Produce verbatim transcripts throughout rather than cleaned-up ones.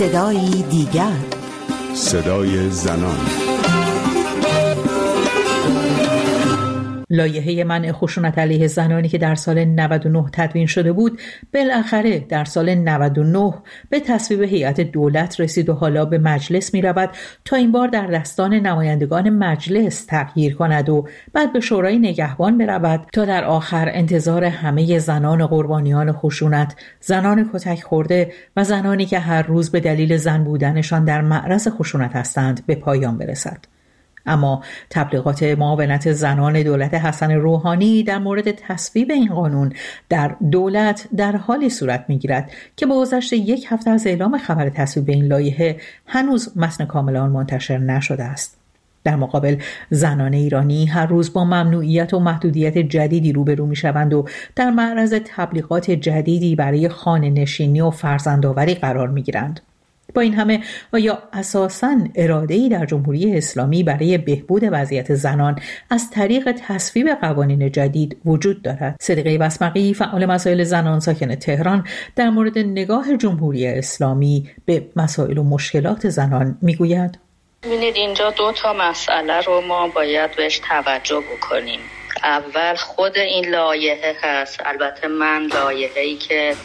صدایی دیگر، صدای زنان. لایحه منع خشونت علیه زنانی که در سال نود و نه تدوین شده بود بالاخره در سال نود و نه به تصویب هیئت دولت رسید و حالا به مجلس می رود تا این بار در دستان نمایندگان مجلس تغییر کند و بعد به شورای نگهبان برود تا در آخر انتظار همه زنان قربانیان خشونت، زنان کتک خورده و زنانی که هر روز به دلیل زن بودنشان در معرض خشونت هستند به پایان برسد. اما تبلیغات معاونت زنان دولت حسن روحانی در مورد تصویب این قانون در دولت در حالی صورت می‌گیرد که با گذشت یک هفته از اعلام خبر تصویب این لایحه هنوز متن کامل آن منتشر نشده است. در مقابل زنان ایرانی هر روز با ممنوعیت و محدودیت جدیدی روبرو می‌شوند و در معرض تبلیغات جدیدی برای خانه‌نشینی و فرزندآوری قرار می‌گیرند. با این همه آیا اساساً اراده‌ای در جمهوری اسلامی برای بهبود وضعیت زنان از طریق تصویب قوانین جدید وجود دارد؟ صدیقه بسمقی، فعال مسائل زنان ساکن تهران، در مورد نگاه جمهوری اسلامی به مسائل و مشکلات زنان میگوید: ببینید، اینجا دو تا مسئله رو ما باید بهش توجه بکنیم. اول خود این لایحه هست. البته من لایحه‌ای که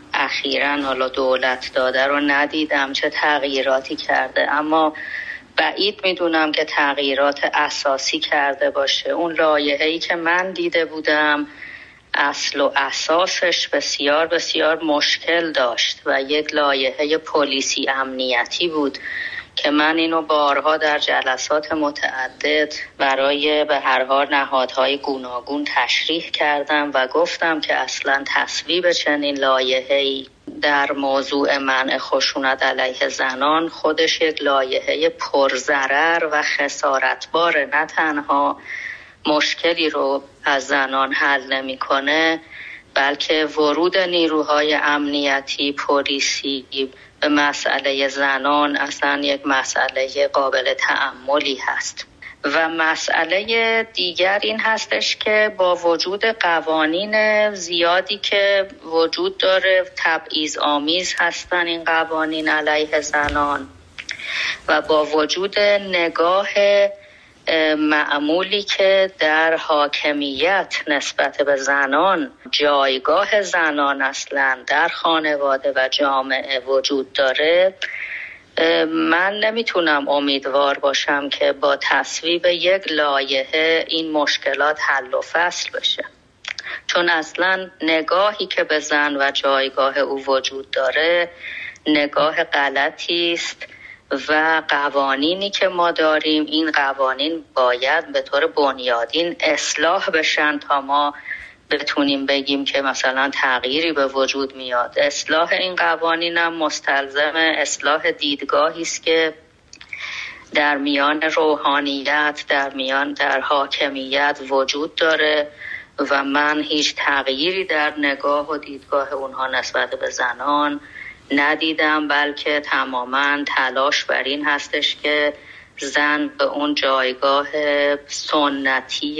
اخیراً حالا دولت داده رو ندیدم چه تغییراتی کرده، اما بعید میدونم که تغییرات اساسی کرده باشه. اون لایحه‌ای که من دیده بودم اصل و اساسش بسیار بسیار مشکل داشت و یک لایحه پلیسی امنیتی بود که من اینو بارها در جلسات متعدد برای به هر حال نهادهای گوناگون تشریح کردم و گفتم که اصلا تصویب چنین لایحه‌ای در موضوع منع خشونت علیه زنان خودش یک لایحه پرضرر و خسارتباره. نه تنها مشکلی رو از زنان حل نمی‌کنه، بلکه ورود نیروهای امنیتی پلیسی به مسئله زنان اصلا یک مسئله قابل تأملی هست. و مسئله دیگر این هستش که با وجود قوانین زیادی که وجود داره، تبعیض آمیز هستن این قوانین علیه زنان، و با وجود نگاه معمولی که در حاکمیت نسبت به زنان، جایگاه زنان اصلا در خانواده و جامعه وجود داره، من نمیتونم امیدوار باشم که با تصویب یک لایحه این مشکلات حل و فصل بشه، چون اصلا نگاهی که به زن و جایگاه او وجود داره نگاه غلطی است و قوانینی که ما داریم، این قوانین باید به طور بنیادین اصلاح بشن تا ما بتونیم بگیم که مثلا تغییری به وجود میاد. اصلاح این قوانین هم مستلزم اصلاح دیدگاهی است که در میان روحانیت، در میان در حاکمیت وجود داره و من هیچ تغییری در نگاه و دیدگاه اونها نسبت به زنان ندیدم، بلکه تماما تلاش بر این هستش که زن به اون جایگاه سنتی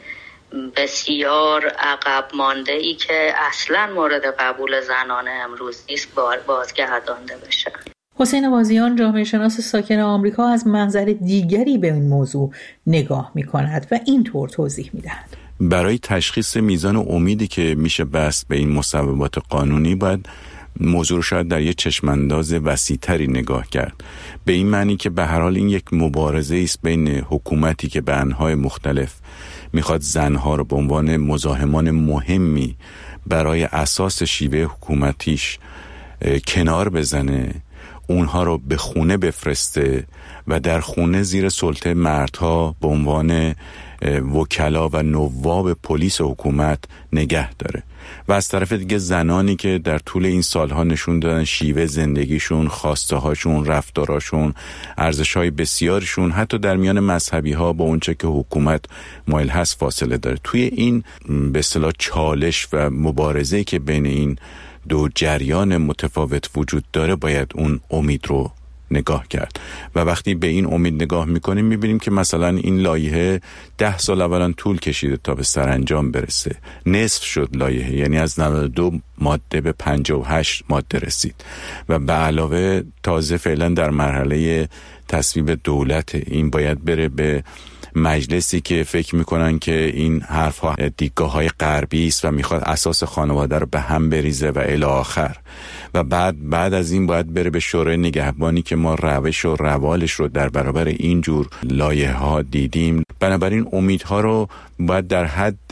بسیار عقب مانده ای که اصلا مورد قبول زنان امروز نیست بازگردانده بشه. حسین وازیان، جامعه شناس ساکن آمریکا، از منظر دیگری به این موضوع نگاه می کند و اینطور توضیح می دهد: برای تشخیص میزان امیدی که میشه بست به این مصوبات قانونی باید موضوع رو شاید در یک چشمانداز وسیع‌تری نگاه کرد، به این معنی که به هر حال این یک مبارزه است بین حکومتی که به انواع مختلف میخواد زنها رو به عنوان مزاحمان مهمی برای اساس شیوه حکومتیش کنار بزنه، اونها رو به خونه بفرسته و در خونه زیر سلطه مردها به عنوان وکلا و نواب پلیس حکومت نگه داره، و از طرف دیگه زنانی که در طول این سالها نشون دادن شیوه زندگیشون، خواسته هاشون، رفتاراشون، ارزش‌های بسیارشون حتی در میان مذهبی ها با اونچه که حکومت مایل هست فاصله داره. توی این به اصطلاح چالش و مبارزه‌ای که بین این دو جریان متفاوت وجود داره باید اون امید رو نگاه کرد و وقتی به این امید نگاه میکنیم میبینیم که مثلا این لایحه ده سال اولا طول کشیده تا به سرانجام برسه، نصف شد لایحه، یعنی از نود و دو ماده به پنجاه و هشت ماده رسید و به علاوه تازه فعلا در مرحله تصویب دولت. این باید بره به مجلسی که فکر میکنن که این حرفها دیدگاه های غربی است و میخواد اساس خانواده رو به هم بریزه و الی آخر و بعد بعد از این باید بره به شورای نگهبانی که ما روش و روالش رو در برابر این جور لایحه ها دیدیم. بنابراین امیدها رو باید در حد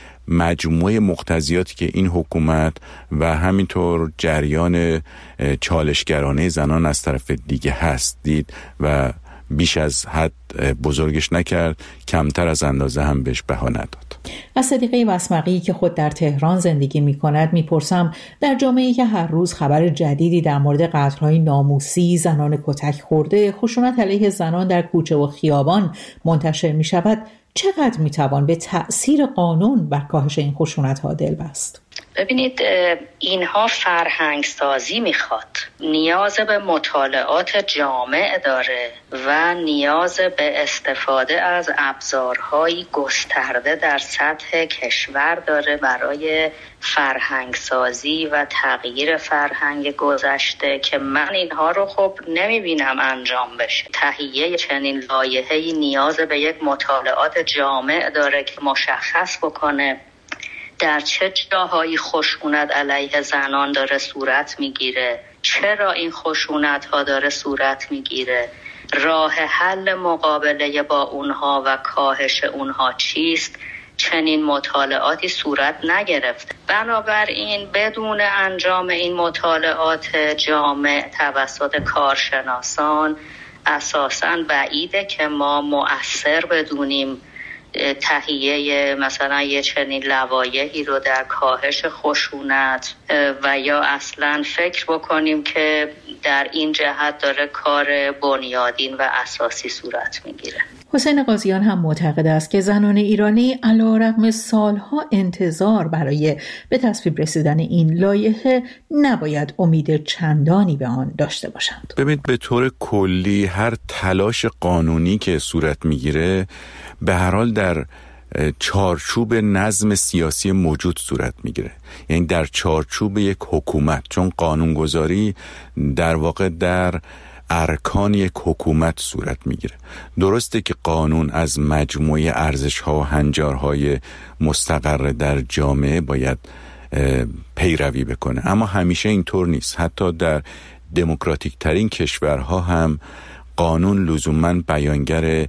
مجموعه مقتضیاتی که این حکومت و همینطور جریان چالشگرانه زنان از طرف دیگه هست دید و بیش از حد بزرگش نکرد، کمتر از اندازه هم بهش بها نداد. از صدیقه وسمقی که خود در تهران زندگی می کند می پرسم در جامعه‌ای که هر روز خبر جدیدی در مورد قتل‌های ناموسی، زنان کتک خورده، خشونت علیه زنان در کوچه و خیابان منتشر می شود، چقدر می توان به تأثیر قانون بر کاهش این خشونت‌ها دل بست؟ ببینید، اینها فرهنگ سازی میخواد، نیاز به مطالعات جامع داره و نیاز به استفاده از ابزارهای گسترده در سطح کشور داره برای فرهنگ سازی و تغییر فرهنگ گذشته که من اینها رو خب نمیبینم انجام بشه. تهیه چنین لایحه‌ای نیاز به یک مطالعات جامع داره که مشخص بکنه در چه جاهایی خشونت علیه زنان داره صورت میگیره، چرا این خشونت ها داره صورت میگیره، راه حل مقابله با اونها و کاهش اونها چیست. چنین مطالعاتی صورت نگرفته. بنابراین بدون انجام این مطالعات جامع توسط کارشناسان اساساً بعیده که ما مؤثر بدونیم تهیه مثلا یه چنین لوایحی رو در کاهش خشونت و یا اصلا فکر بکنیم که در این جهت داره کار بنیادین و اساسی صورت میگیره. حسین قاضیان هم معتقد است که زنان ایرانی علیرغم سالها انتظار برای به تصویب رسیدن این لایحه نباید امید چندانی به آن داشته باشند. ببینید، به طور کلی هر تلاش قانونی که صورت میگیره به هر حال در چارچوب نظم سیاسی موجود صورت میگیره، یعنی در چارچوب یک حکومت، چون قانونگذاری در واقع در ارکان یک حکومت صورت میگیره. درسته که قانون از مجموعه ارزش‌ها و هنجارهای مستقر در جامعه باید پیروی بکنه، اما همیشه اینطور نیست. حتی در دموکراتیک ترین کشورها هم قانون لزوماً بیانگر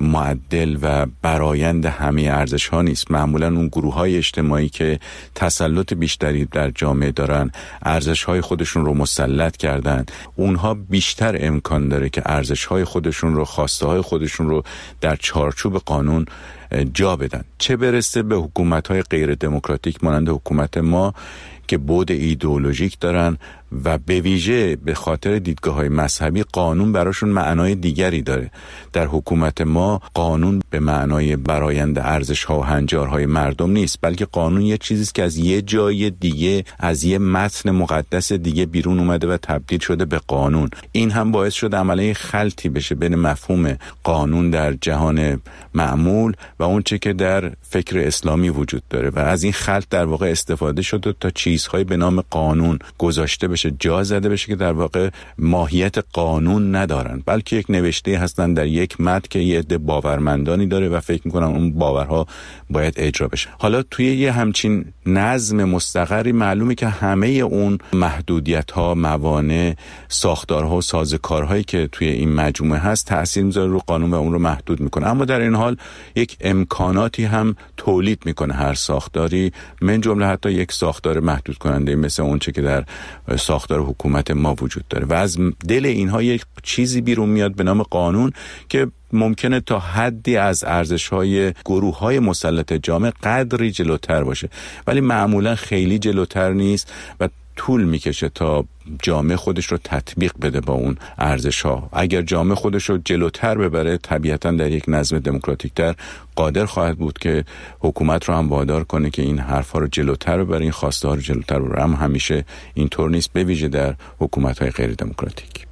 معدل و برآیند همه ارزش‌ها نیست. معمولاً اون گروه‌های اجتماعی که تسلط بیشتری در جامعه دارن، ارزش‌های خودشون رو مسلط کردن، اونها بیشتر امکان داره که ارزش‌های خودشون رو، خواسته‌های خودشون رو در چارچوب قانون جا بدن. چه برسه به حکومت‌های غیر دموکراتیک مانند حکومت ما که بعد ایدئولوژیک دارن و به ویژه به خاطر دیدگاه‌های مذهبی قانون براشون معنای دیگری داره. در حکومت ما قانون به معنای برآیند ارزش‌ها و هنجارهای مردم نیست، بلکه قانون یه چیزی است که از یه جای دیگه، از یه متن مقدس دیگه بیرون اومده و تبدیل شده به قانون. این هم باعث شده عملیه خلطی بشه بین مفهوم قانون در جهان معمول و اون چه که در فکر اسلامی وجود داره و از این خلط در واقع استفاده شده تا چیزهای به نام قانون گذاشته بشه، جا زده بشه که در واقع ماهیت قانون ندارن، بلکه یک نوشته هستن در یک متن که یه عده باورمندانی داره و فکر میکنن اون باورها باید اجرا بشه. حالا توی یه همچین نظم مستقری معلومه که همه اون محدودیت‌ها، موانع، ساختارها و سازوکارهایی که توی این مجموعه هست تأثیر میذاره رو قانون و اون رو محدود میکنه. اما در این حال یک امکاناتی هم تولید میکنه هر ساختاری، من جمله حتی یک ساختار محدود کننده مثل اون چه که در ساختار حکومت ما وجود داره و از دل اینها یک چیزی بیرون میاد به نام قانون که ممکنه تا حدی از ارزش‌های گروه‌های مسلط جامعه قدری جلوتر باشه، ولی معمولا خیلی جلوتر نیست و طول میکشه تا جامعه خودش رو تطبیق بده با اون ارزش‌ها. اگر جامعه خودش رو جلوتر ببره، طبیعتاً در یک نظم دموکراتیک‌تر قادر خواهد بود که حکومت رو هم وادار کنه که این حرفا رو جلوتر ببره، این خواسته ها رو جلوتر ببره. اما همیشه اینطور نیست، به ویژه در حکومت‌های غیر دموکراتیک.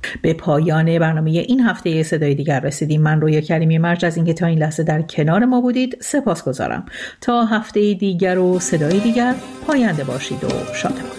به پایان برنامه این هفته صدای دیگر رسیدیم. من رویا کریمی مرج از اینکه تا این لحظه در کنار ما بودید سپاسگزارم. تا هفته دیگر و صدای دیگر پاینده باشید و شاد باشید.